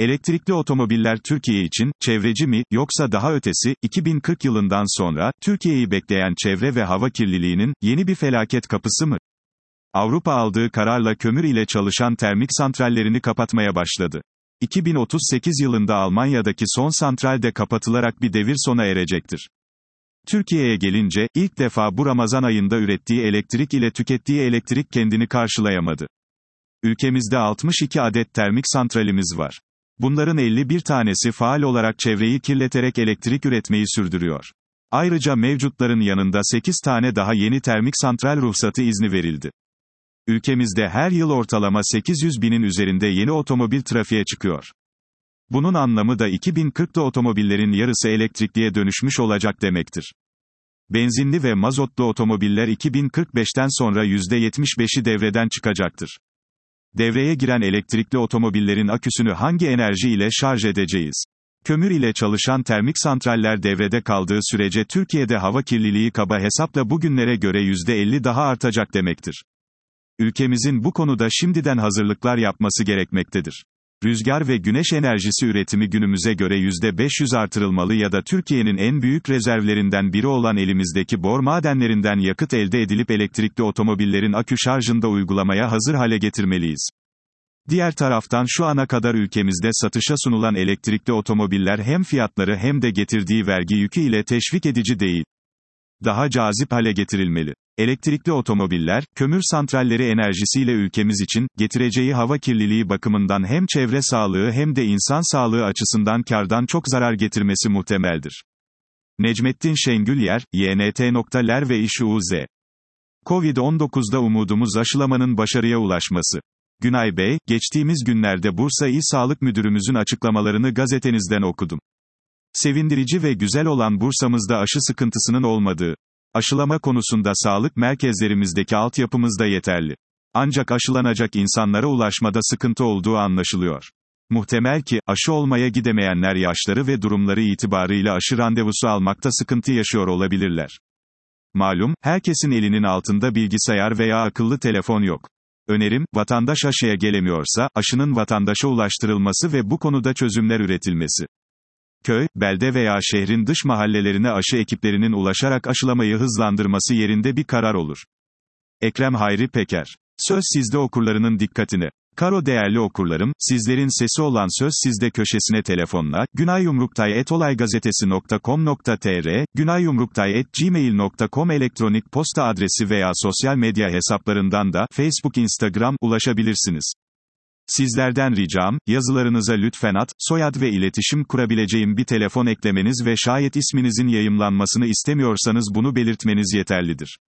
Elektrikli otomobiller Türkiye için, çevreci mi, yoksa daha ötesi, 2040 yılından sonra, Türkiye'yi bekleyen çevre ve hava kirliliğinin, yeni bir felaket kapısı mı? Avrupa aldığı kararla kömür ile çalışan termik santrallerini kapatmaya başladı. 2038 yılında Almanya'daki son santral de kapatılarak bir devir sona erecektir. Türkiye'ye gelince, ilk defa bu Ramazan ayında ürettiği elektrik ile tükettiği elektrik kendini karşılayamadı. Ülkemizde 62 adet termik santralimiz var. Bunların 51 tanesi faal olarak çevreyi kirleterek elektrik üretmeyi sürdürüyor. Ayrıca mevcutların yanında 8 tane daha yeni termik santral ruhsatı izni verildi. Ülkemizde her yıl ortalama 800 binin üzerinde yeni otomobil trafiğe çıkıyor. Bunun anlamı da 2040'da otomobillerin yarısı elektrikliye dönüşmüş olacak demektir. Benzinli ve mazotlu otomobiller 2045'ten sonra %75'i devreden çıkacaktır. Devreye giren elektrikli otomobillerin aküsünü hangi enerji ile şarj edeceğiz? Kömür ile çalışan termik santraller devrede kaldığı sürece Türkiye'de hava kirliliği kaba hesapla bugünlere göre %50 daha artacak demektir. Ülkemizin bu konuda şimdiden hazırlıklar yapması gerekmektedir. Rüzgar ve güneş enerjisi üretimi günümüze göre %500 artırılmalı ya da Türkiye'nin en büyük rezervlerinden biri olan elimizdeki bor madenlerinden yakıt elde edilip elektrikli otomobillerin akü şarjında uygulamaya hazır hale getirmeliyiz. Diğer taraftan şu ana kadar ülkemizde satışa sunulan elektrikli otomobiller hem fiyatları hem de getirdiği vergi yükü ile teşvik edici değil. Daha cazip hale getirilmeli. Elektrikli otomobiller, kömür santralleri enerjisiyle ülkemiz için, getireceği hava kirliliği bakımından hem çevre sağlığı hem de insan sağlığı açısından kârdan çok zarar getirmesi muhtemeldir. Necmettin Şengülyer, YNT.ler ve İŞUZ. Covid-19'da umudumuz aşılamanın başarıya ulaşması. Günay Bey, geçtiğimiz günlerde Bursa İl Sağlık Müdürümüzün açıklamalarını gazetenizden okudum. Sevindirici ve güzel olan Bursa'mızda aşı sıkıntısının olmadığı. Aşılama konusunda sağlık merkezlerimizdeki altyapımız da yeterli. Ancak aşılanacak insanlara ulaşmada sıkıntı olduğu anlaşılıyor. Muhtemel ki, aşı olmaya gidemeyenler yaşları ve durumları itibarıyla aşı randevusu almakta sıkıntı yaşıyor olabilirler. Malum, herkesin elinin altında bilgisayar veya akıllı telefon yok. Önerim, vatandaş aşıya gelemiyorsa, aşının vatandaşa ulaştırılması ve bu konuda çözümler üretilmesi. Köy, belde veya şehrin dış mahallelerine aşı ekiplerinin ulaşarak aşılamayı hızlandırması yerinde bir karar olur. Ekrem Hayri Peker. Söz sizde okurlarının dikkatine. Karo değerli okurlarım, sizlerin sesi olan Söz Sizde köşesine telefonla, günayyumruktay@olaygazetesi.com.tr, günayyumruktay@gmail.com elektronik posta adresi veya sosyal medya hesaplarından da, Facebook, Instagram, ulaşabilirsiniz. Sizlerden ricam, yazılarınıza lütfen ad, soyad ve iletişim kurabileceğim bir telefon eklemeniz ve şayet isminizin yayımlanmasını istemiyorsanız bunu belirtmeniz yeterlidir.